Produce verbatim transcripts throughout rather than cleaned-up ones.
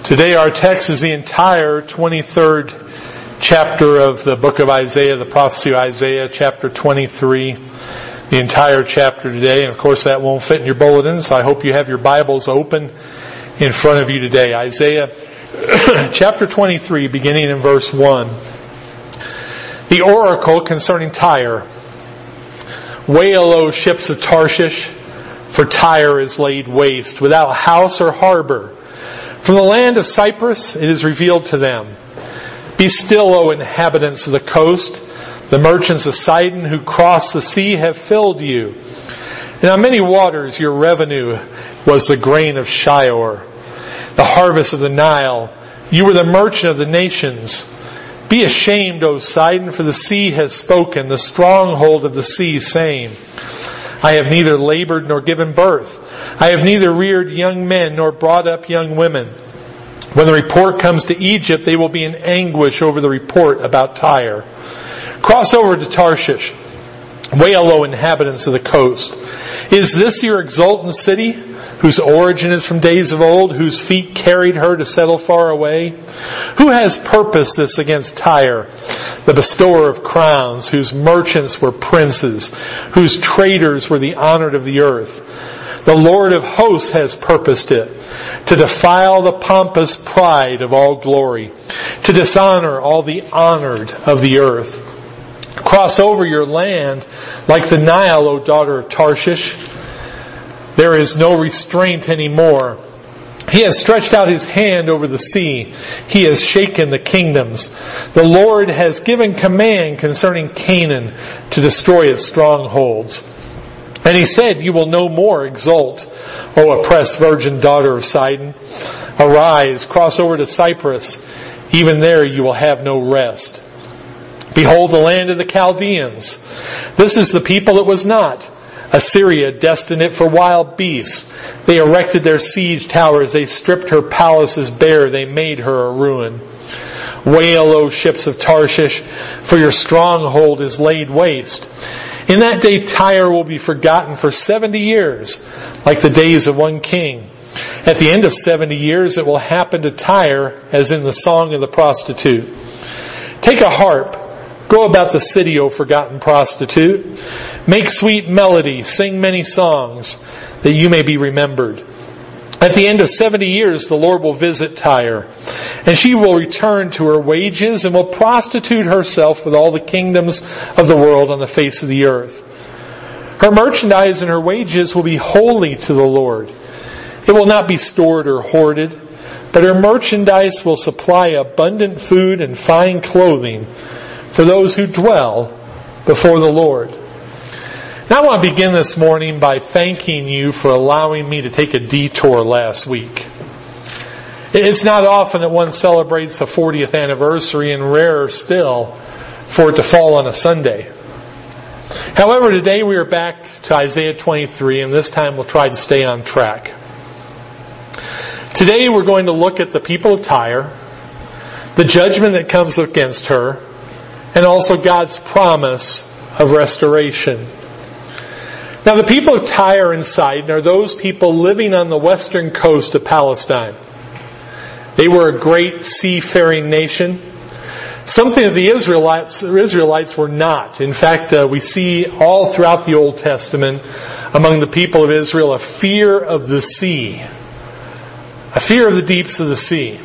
Today our text is the entire twenty-third chapter of the book of Isaiah, the prophecy of Isaiah, chapter twenty-three. The entire chapter today, and of course that won't fit in your bulletin, so I hope you have your Bibles open in front of you today. Isaiah chapter twenty-three, beginning in verse one. The oracle concerning Tyre. Wail, O ships of Tarshish, for Tyre is laid waste, without house or harbor. From the land of Cyprus it is revealed to them. Be still, O inhabitants of the coast. The merchants of Sidon who cross the sea have filled you. And on many waters your revenue was the grain of Shior, the harvest of the Nile. You were the merchant of the nations. Be ashamed, O Sidon, for the sea has spoken, the stronghold of the sea, saying, I have neither labored nor given birth. I have neither reared young men nor brought up young women. When the report comes to Egypt, they will be in anguish over the report about Tyre. Cross over to Tarshish. Wail, O inhabitants of the coast. Is this your exultant city, whose origin is from days of old, whose feet carried her to settle far away? Who has purposed this against Tyre, the bestower of crowns, whose merchants were princes, whose traders were the honored of the earth? The Lord of hosts has purposed it, to defile the pompous pride of all glory, to dishonor all the honored of the earth. Cross over your land like the Nile, O daughter of Tarshish. There is no restraint anymore. He has stretched out his hand over the sea. He has shaken the kingdoms. The Lord has given command concerning Canaan to destroy its strongholds. And he said, you will no more exult, O oppressed virgin daughter of Sidon. Arise, cross over to Cyprus. Even there you will have no rest. Behold the land of the Chaldeans. This is the people that was not. Assyria destined it for wild beasts. They erected their siege towers. They stripped her palaces bare. They made her a ruin. Wail, O ships of Tarshish, for your stronghold is laid waste. In that day Tyre will be forgotten for seventy years, like the days of one king. At the end of seventy years it will happen to Tyre as in the song of the prostitute. Take a harp. Go about the city, O forgotten prostitute. Make sweet melody, sing many songs, that you may be remembered. At the end of seventy years, the Lord will visit Tyre, and she will return to her wages and will prostitute herself with all the kingdoms of the world on the face of the earth. Her merchandise and her wages will be holy to the Lord. It will not be stored or hoarded, but her merchandise will supply abundant food and fine clothing for those who dwell before the Lord. Now I want to begin this morning by thanking you for allowing me to take a detour last week. It's not often that one celebrates a fortieth anniversary, and rarer still for it to fall on a Sunday. However, today we are back to Isaiah twenty-three, and this time we'll try to stay on track. Today we're going to look at the people of Tyre, the judgment that comes against her, and also God's promise of restoration. Now the people of Tyre and Sidon are those people living on the western coast of Palestine. They were a great seafaring nation, something that the Israelites, Israelites were not. In fact, uh, we see all throughout the Old Testament among the people of Israel a fear of the sea, a fear of the deeps of the sea.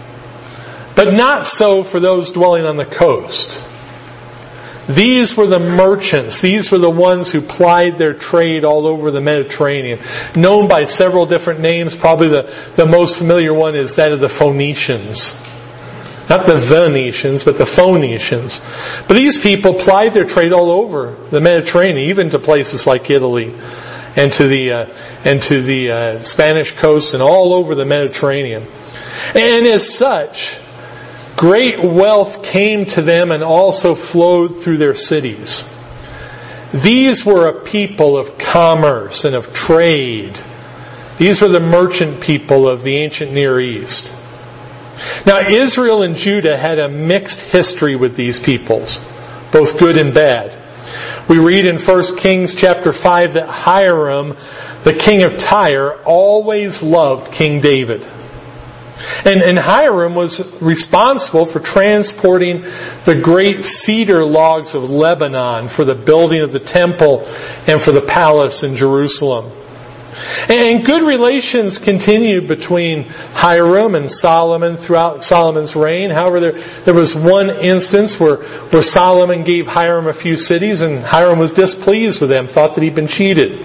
But not so for those dwelling on the coast. These were the merchants. These were the ones who plied their trade all over the Mediterranean. Known by several different names. Probably the, the most familiar one is that of the Phoenicians. Not the Venetians, but the Phoenicians. But these people plied their trade all over the Mediterranean, even to places like Italy and to the, uh, and to the uh, Spanish coast and all over the Mediterranean. And as such, great wealth came to them and also flowed through their cities. These were a people of commerce and of trade. These were the merchant people of the ancient Near East. Now Israel and Judah had a mixed history with these peoples, both good and bad. We read in First Kings chapter five that Hiram, the king of Tyre, always loved King David. And, and Hiram was responsible for transporting the great cedar logs of Lebanon for the building of the temple and for the palace in Jerusalem. And good relations continued between Hiram and Solomon throughout Solomon's reign. However, there, there was one instance where, where Solomon gave Hiram a few cities and Hiram was displeased with them, thought that he'd been cheated.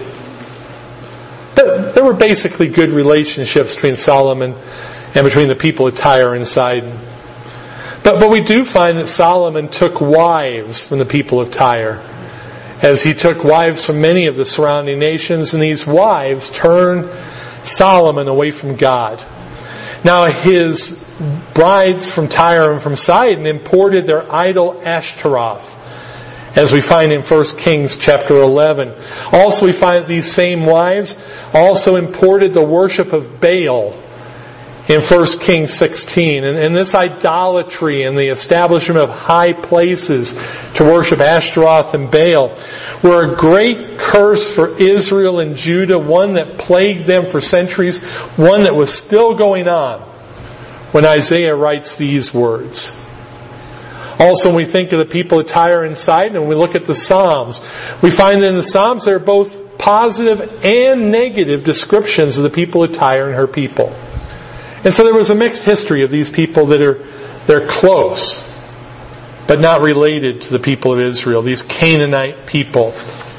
But there were basically good relationships between Solomon and between the people of Tyre and Sidon. But, but we do find that Solomon took wives from the people of Tyre, as he took wives from many of the surrounding nations, and these wives turned Solomon away from God. Now his brides from Tyre and from Sidon imported their idol Ashtaroth, as we find in First Kings chapter eleven. Also we find that these same wives also imported the worship of Baal in First Kings sixteen. And, and this idolatry and the establishment of high places to worship Ashtaroth and Baal were a great curse for Israel and Judah, one that plagued them for centuries, one that was still going on when Isaiah writes these words. Also, when we think of the people of Tyre and Sidon, and we look at the Psalms, we find that in the Psalms there are both positive and negative descriptions of the people of Tyre and her people. And so there was a mixed history of these people that are they're close, but not related to the people of Israel, these Canaanite people.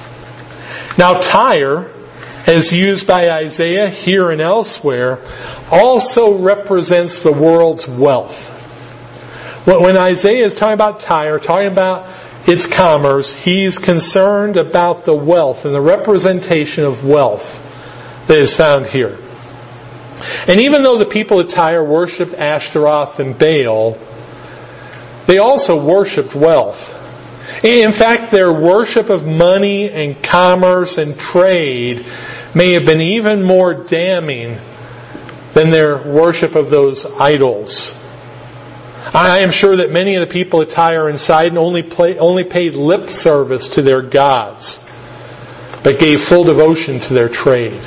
Now Tyre, as used by Isaiah here and elsewhere, also represents the world's wealth. When Isaiah is talking about Tyre, talking about its commerce, he's concerned about the wealth and the representation of wealth that is found here. And even though the people of Tyre worshipped Ashtaroth and Baal, they also worshipped wealth. In fact, their worship of money and commerce and trade may have been even more damning than their worship of those idols. I am sure that many of the people of Tyre and Sidon only, play, only paid lip service to their gods, but gave full devotion to their trade.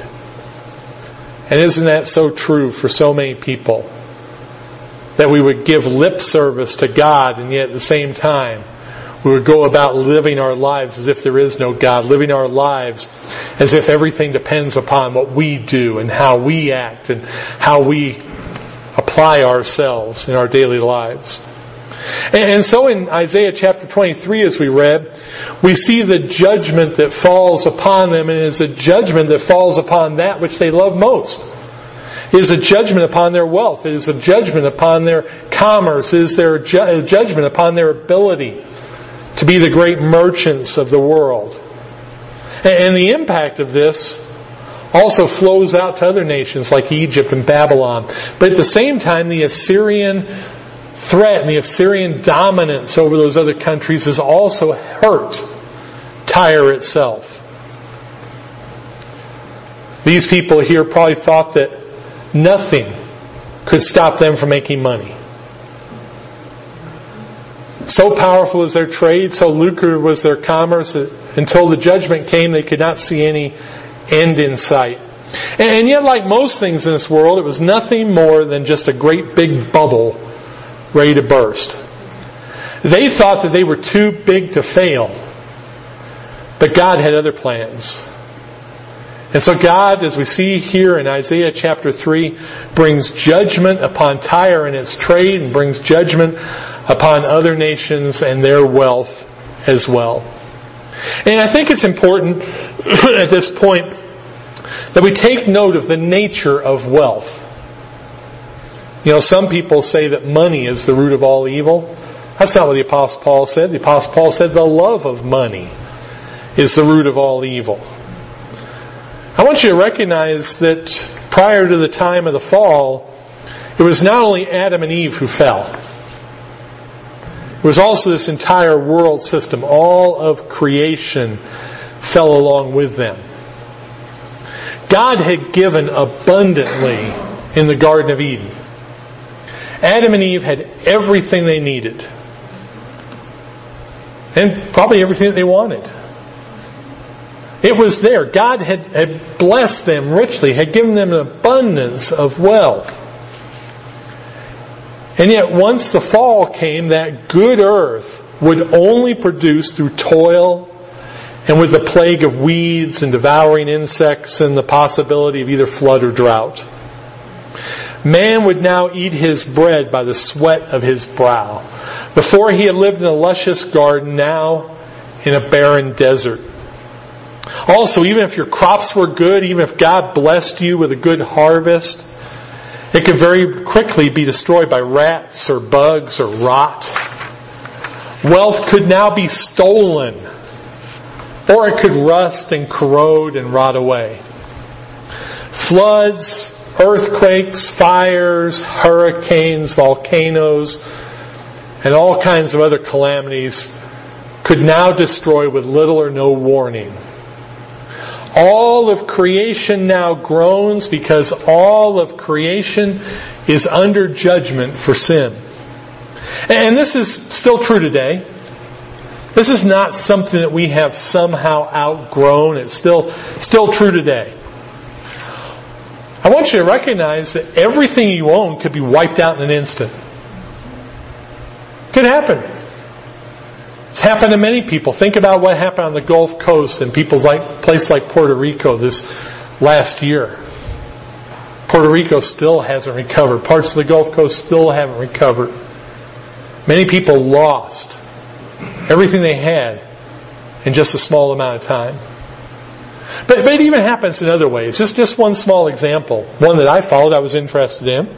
And isn't that so true for so many people? That we would give lip service to God, and yet at the same time we would go about living our lives as if there is no God, living our lives as if everything depends upon what we do and how we act and how we apply ourselves in our daily lives. And so in Isaiah chapter twenty-three, as we read, we see the judgment that falls upon them, and it is a judgment that falls upon that which they love most. It is a judgment upon their wealth. It is a judgment upon their commerce. It is their ju- a judgment upon their ability to be the great merchants of the world. And, and the impact of this also flows out to other nations like Egypt and Babylon. But at the same time, the Assyrian threat and the Assyrian dominance over those other countries has also hurt Tyre itself. These people here probably thought that nothing could stop them from making money. So powerful was their trade, so lucrative was their commerce, that until the judgment came, they could not see any end in sight. And yet, like most things in this world, it was nothing more than just a great big bubble ready to burst. They thought that they were too big to fail, but God had other plans. And so God, as we see here in Isaiah chapter three, brings judgment upon Tyre and its trade, and brings judgment upon other nations and their wealth as well. And I think it's important at this point that we take note of the nature of wealth. You know, some people say that money is the root of all evil. That's not what the Apostle Paul said. The Apostle Paul said the love of money is the root of all evil. I want you to recognize that prior to the time of the fall, it was not only Adam and Eve who fell. It was also this entire world system. All of creation fell along with them. God had given abundantly in the Garden of Eden. Adam and Eve had everything they needed. And probably everything that they wanted. It was there. God had, had blessed them richly, had given them an abundance of wealth. And yet once the fall came, that good earth would only produce through toil and with the plague of weeds and devouring insects and the possibility of either flood or drought. Man would now eat his bread by the sweat of his brow. Before he had lived in a luscious garden, now in a barren desert. Also, even if your crops were good, even if God blessed you with a good harvest, it could very quickly be destroyed by rats or bugs or rot. Wealth could now be stolen, or it could rust and corrode and rot away. Floods, earthquakes, fires, hurricanes, volcanoes, and all kinds of other calamities could now destroy with little or no warning. All of creation now groans because all of creation is under judgment for sin. And this is still true today. This is not something that we have somehow outgrown. It's still, still true today. I want you to recognize that everything you own could be wiped out in an instant. It could happen. It's happened to many people. Think about what happened on the Gulf Coast in people's like place like Puerto Rico this last year. Puerto Rico still hasn't recovered. Parts of the Gulf Coast still haven't recovered. Many people lost everything they had in just a small amount of time. But, but it even happens in other ways. Just, just one small example. One that I followed, I was interested in.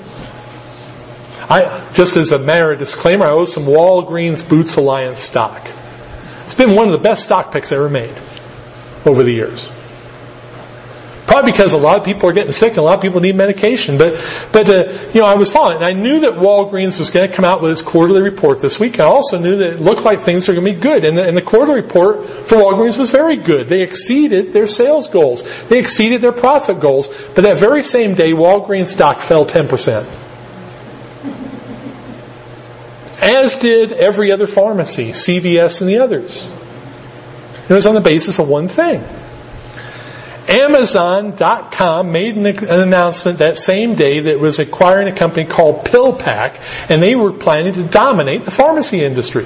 I, just as a matter of disclaimer, I owe some Walgreens Boots Alliance stock. It's been one of the best stock picks I ever made over the years. Probably because a lot of people are getting sick and a lot of people need medication. But, but uh, you know, I was following. And I knew that Walgreens was going to come out with its quarterly report this week. I also knew that it looked like things were going to be good. And the, and the quarterly report for Walgreens was very good. They exceeded their sales goals. They exceeded their profit goals. But that very same day, Walgreens stock fell ten percent. As did every other pharmacy, C V S and the others. It was on the basis of one thing. Amazon dot com made an announcement that same day that it was acquiring a company called PillPack, and they were planning to dominate the pharmacy industry.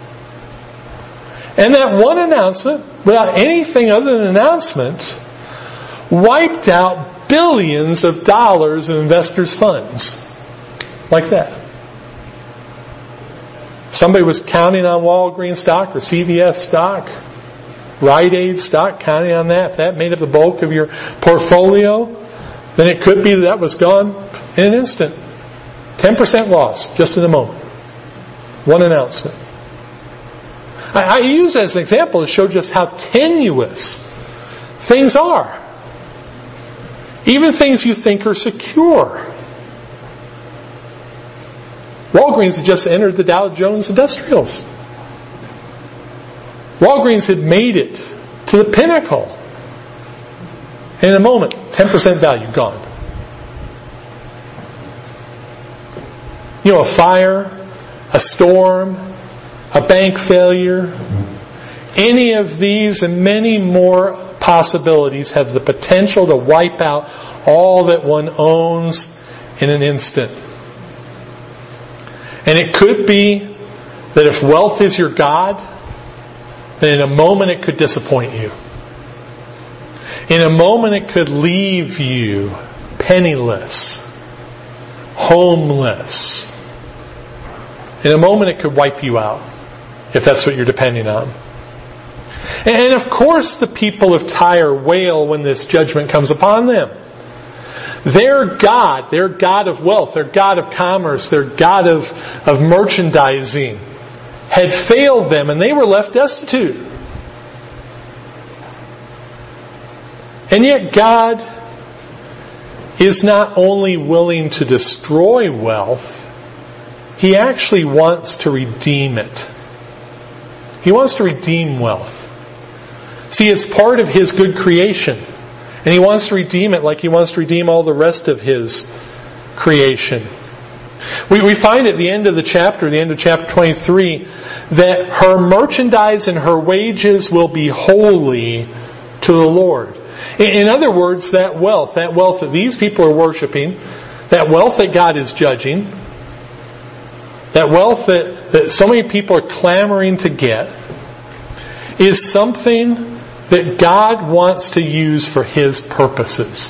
And that one announcement, without anything other than an announcement, wiped out billions of dollars of investors' funds. Like that. Somebody was counting on Walgreens stock or C V S stock, Rite Aid stock, counting on that. If that made up the bulk of your portfolio, then it could be that, that was gone in an instant. ten percent loss, just in a moment. One announcement. I, I use that as an example to show just how tenuous things are. Even things you think are secure. Walgreens had just entered the Dow Jones Industrials. Walgreens had made it to the pinnacle. In a moment, ten percent value gone. You know, a fire, a storm, a bank failure, any of these and many more possibilities have the potential to wipe out all that one owns in an instant. And it could be that if wealth is your God, then in a moment it could disappoint you. In a moment it could leave you penniless, homeless. In a moment it could wipe you out, if that's what you're depending on. And of course the people of Tyre wail when this judgment comes upon them. Their God, their God of wealth, their God of commerce, their God of, of merchandising had failed them and they were left destitute. And yet God is not only willing to destroy wealth, He actually wants to redeem it. He wants to redeem wealth. See, it's part of His good creation. And He wants to redeem it like He wants to redeem all the rest of His creation. We, we find at the end of the chapter, the end of chapter twenty-three, that her merchandise and her wages will be holy to the Lord. In, in other words, that wealth, that wealth that these people are worshiping, that wealth that God is judging, that wealth that, that so many people are clamoring to get, is something that God wants to use for His purposes.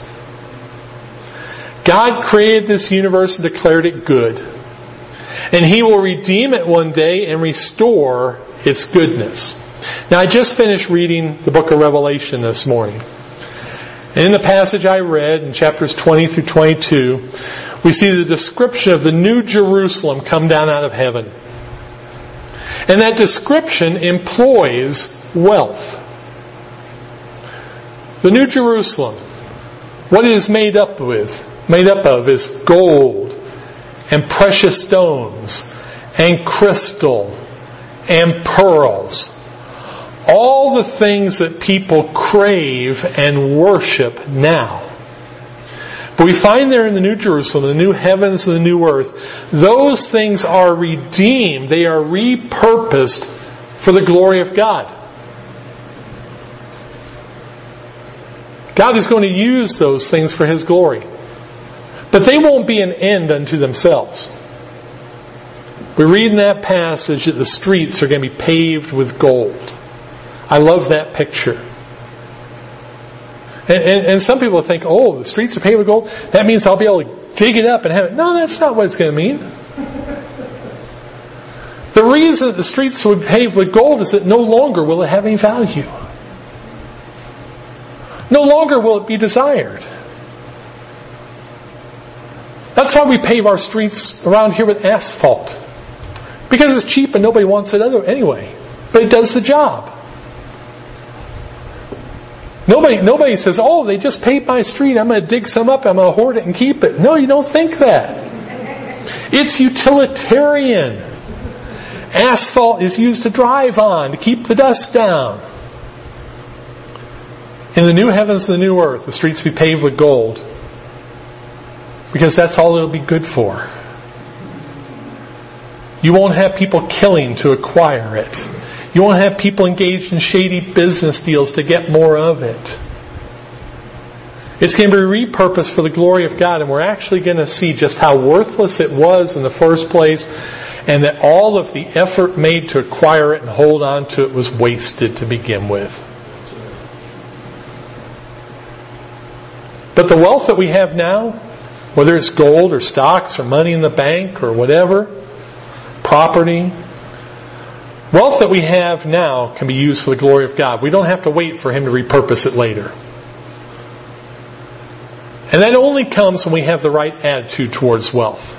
God created this universe and declared it good. And He will redeem it one day and restore its goodness. Now, I just finished reading the book of Revelation this morning. And in the passage I read, in chapters twenty through twenty-two, we see the description of the new Jerusalem come down out of heaven. And that description employs wealth. The new Jerusalem, what it is made up with, made up of is gold and precious stones and crystal and pearls. All the things that people crave and worship now. But we find there in the New Jerusalem, the new heavens and the new earth, those things are redeemed. They are repurposed for the glory of God. God is going to use those things for His glory. But they won't be an end unto themselves. We read in that passage that the streets are going to be paved with gold. I love that picture. And, and, and some people think, oh, the streets are paved with gold. That means I'll be able to dig it up and have it. No, that's not what it's going to mean. The reason that the streets will be paved with gold is that no longer will it have any value. No longer will it be desired. That's why we pave our streets around here with asphalt. Because it's cheap and nobody wants it other anyway. But it does the job. Nobody, nobody says, oh, they just paved my street. I'm going to dig some up. I'm going to hoard it and keep it. No, you don't think that. It's utilitarian. Asphalt is used to drive on, to keep the dust down. In the new heavens and the new earth, the streets will be paved with gold. Because that's all it'll be good for. You won't have people killing to acquire it. You won't have people engaged in shady business deals to get more of it. It's going to be repurposed for the glory of God, and we're actually going to see just how worthless it was in the first place, and that all of the effort made to acquire it and hold on to it was wasted to begin with. But the wealth that we have now, whether it's gold or stocks or money in the bank or whatever, property, wealth that we have now can be used for the glory of God. We don't have to wait for Him to repurpose it later. And that only comes when we have the right attitude towards wealth.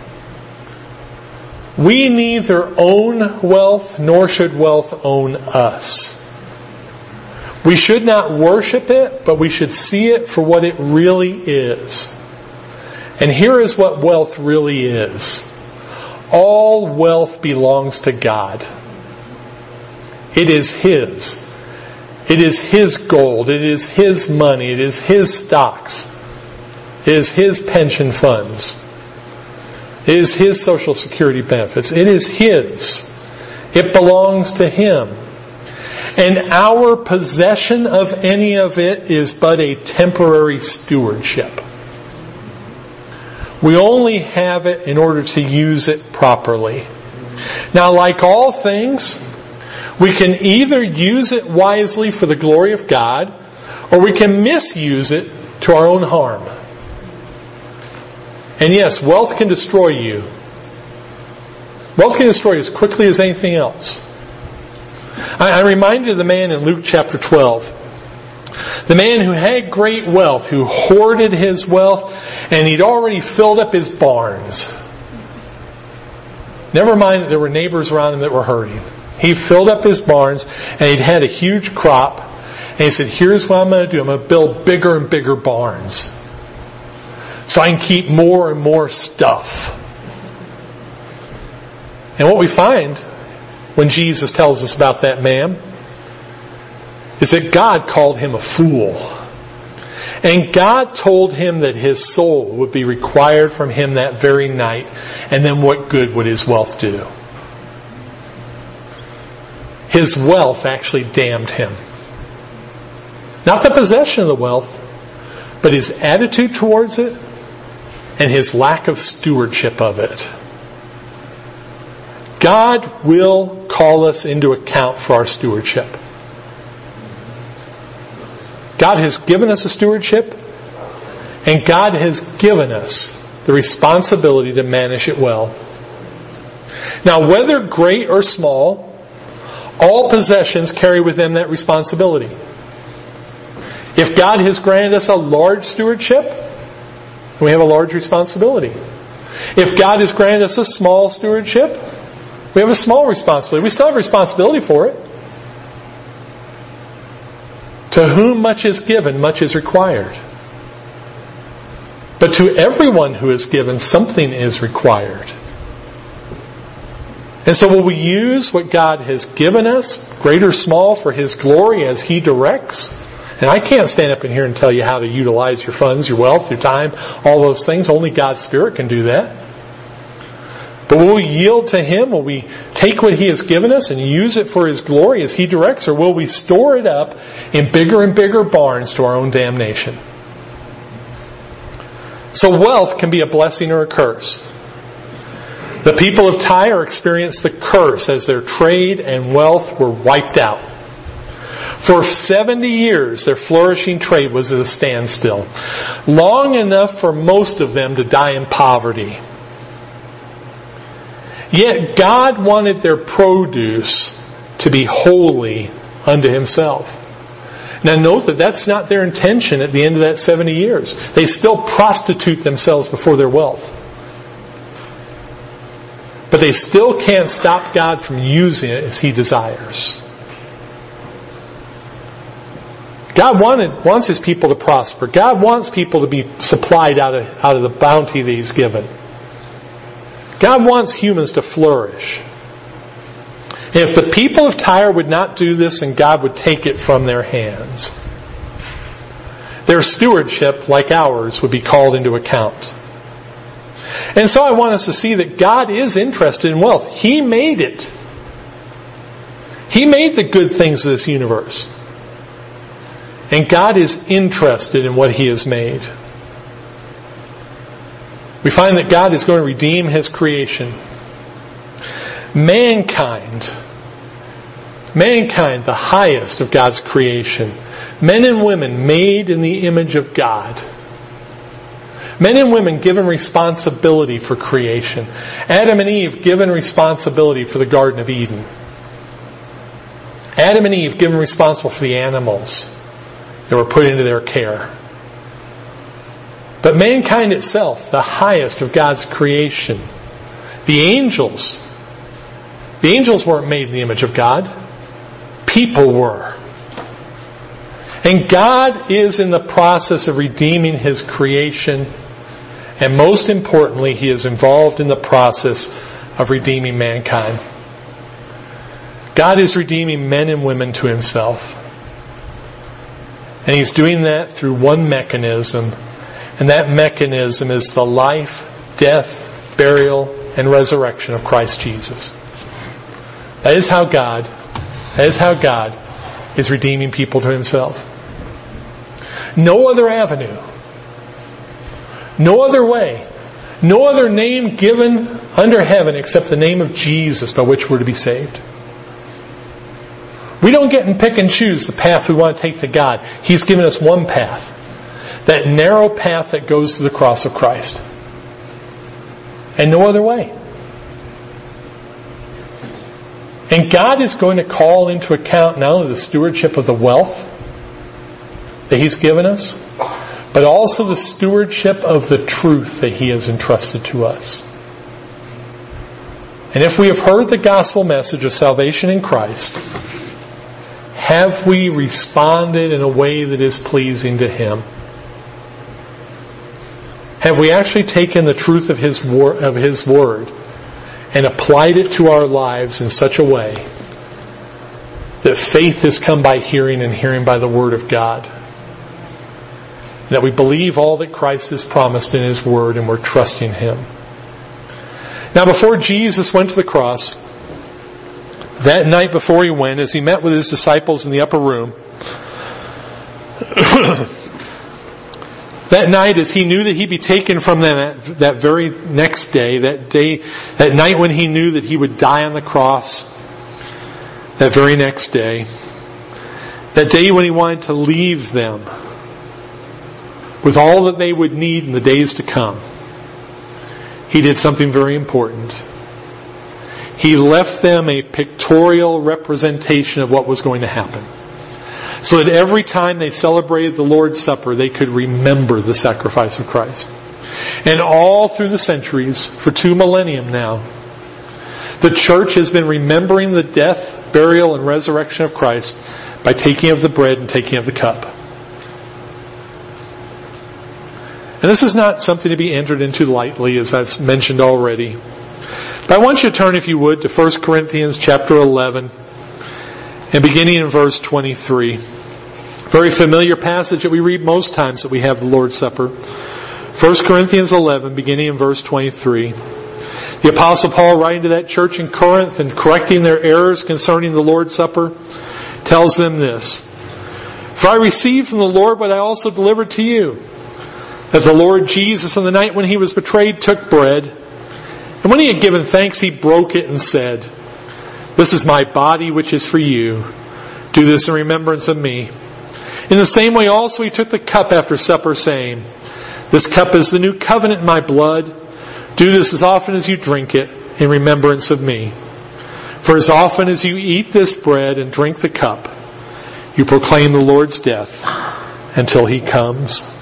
We neither own wealth nor should wealth own us. We should not worship it, but we should see it for what it really is. And here is what wealth really is. All wealth belongs to God. It is His. It is His gold. It is His money. It is His stocks. It is His pension funds. It is His social security benefits. It is His. It belongs to Him. And our possession of any of it is but a temporary stewardship. We only have it in order to use it properly. Now, like all things, we can either use it wisely for the glory of God, or we can misuse it to our own harm. And yes, wealth can destroy you. Wealth can destroy you as quickly as anything else. I, I'm reminded of the man in Luke chapter twelve. The man who had great wealth, who hoarded his wealth, and he'd already filled up his barns. Never mind that there were neighbors around him that were hurting. He filled up his barns, and he'd had a huge crop. And he said, here's what I'm going to do. I'm going to build bigger and bigger barns, so I can keep more and more stuff. And what we find when Jesus tells us about that man is that God called him a fool. And God told him that his soul would be required from him that very night. And then what good would his wealth do? His wealth actually damned him. Not the possession of the wealth, but his attitude towards it and his lack of stewardship of it. God will call us into account for our stewardship. God has given us a stewardship, and God has given us the responsibility to manage it well. Now, whether great or small, all possessions carry with them that responsibility. If God has granted us a large stewardship, we have a large responsibility. If God has granted us a small stewardship, we have a small responsibility. We still have responsibility for it. To whom much is given, much is required. But to everyone who is given, something is required. And so will we use what God has given us, great or small, for His glory as He directs? And I can't stand up in here and tell you how to utilize your funds, your wealth, your time, all those things. Only God's Spirit can do that. But will we yield to Him? Will we take what He has given us and use it for His glory as He directs? Or will we store it up in bigger and bigger barns to our own damnation? So wealth can be a blessing or a curse. The people of Tyre experienced the curse as their trade and wealth were wiped out. For seventy years, their flourishing trade was at a standstill, long enough for most of them to die in poverty. Yet God wanted their produce to be holy unto Himself. Now note that that's not their intention at the end of that seventy years. They still prostitute themselves before their wealth. But they still can't stop God from using it as He desires. God wanted, wants His people to prosper. God wants people to be supplied out of, out of the bounty that He's given. God wants humans to flourish. And if the people of Tyre would not do this, then God would take it from their hands. Their stewardship, like ours, would be called into account. And so I want us to see that God is interested in wealth. He made it. He made the good things of this universe. And God is interested in what He has made. We find that God is going to redeem His creation. Mankind, mankind, the highest of God's creation, men and women made in the image of God. Men and women given responsibility for creation. Adam and Eve given responsibility for the Garden of Eden. Adam and Eve given responsible for the animals that were put into their care. But mankind itself, the highest of God's creation, the angels, the angels weren't made in the image of God. People were. And God is in the process of redeeming His creation. And most importantly, He is involved in the process of redeeming mankind. God is redeeming men and women to Himself. And He's doing that through one mechanism. And that mechanism is the life, death, burial, and resurrection of Christ Jesus. That is how God, that is how God is redeeming people to Himself. No other avenue, no other way, no other name given under heaven except the name of Jesus by which we're to be saved. We don't get and pick and choose the path we want to take to God. He's given us one path. That narrow path that goes to the cross of Christ. And no other way. And God is going to call into account not only the stewardship of the wealth that He's given us, but also the stewardship of the truth that He has entrusted to us. And if we have heard the gospel message of salvation in Christ, have we responded in a way that is pleasing to Him? Have we actually taken the truth of His wor- of His Word and applied it to our lives in such a way that faith has come by hearing and hearing by the Word of God? That we believe all that Christ has promised in His Word and we're trusting Him. Now, before Jesus went to the cross, that night before He went, as He met with His disciples in the upper room, That night, as he knew that he'd be taken from them that, that very next day, that day, that night when he knew that he would die on the cross, that very next day, that day when he wanted to leave them with all that they would need in the days to come, he did something very important. He left them a pictorial representation of what was going to happen, so that every time they celebrated the Lord's Supper, they could remember the sacrifice of Christ. And all through the centuries, for two millennium now, the church has been remembering the death, burial, and resurrection of Christ by taking of the bread and taking of the cup. And this is not something to be entered into lightly, as I've mentioned already. But I want you to turn, if you would, to First Corinthians chapter eleven, and beginning in verse twenty-three. Very familiar passage that we read most times that we have the Lord's Supper. First Corinthians eleven, beginning in verse twenty-three. The Apostle Paul, writing to that church in Corinth and correcting their errors concerning the Lord's Supper, tells them this: "For I received from the Lord what I also delivered to you, that the Lord Jesus, on the night when he was betrayed, took bread, and when he had given thanks, he broke it and said, 'This is my body which is for you. Do this in remembrance of me.' In the same way also he took the cup after supper, saying, 'This cup is the new covenant in my blood. Do this as often as you drink it in remembrance of me. For as often as you eat this bread and drink the cup, you proclaim the Lord's death until he comes.'"